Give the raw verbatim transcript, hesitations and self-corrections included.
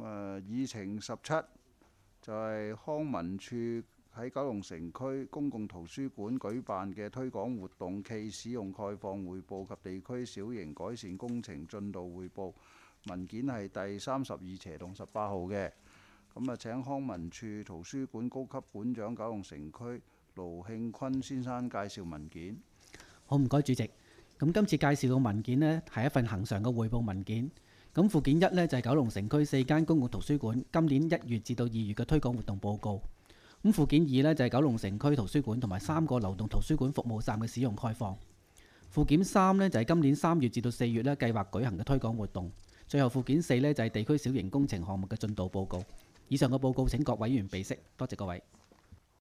誒議程十七就係康文署喺九龍城區公共圖書館舉辦嘅推廣活動暨使用概況匯報及地區小型改善工程進度匯報，文件係第三十二斜同十八號嘅。咁啊，請康文署圖書館高級館長九龍城區盧慶坤先生介紹文件。 好，唔該主席。咁今次介紹嘅文件呢，係一份恒常嘅匯報文件。咁附件一呢，就係九龍城區四間公共圖書館今年一月至到二月嘅推廣活動報告。咁附件二呢，就係九龍城區圖書館同埋三個流動圖書館服務站嘅使用概況。附件三呢，就係今年三月至到四月呢計劃舉行嘅推廣活動。最後附件四呢，就係地區小型工程項目嘅進度報告。以上嘅報告請各委員備悉，多謝各位。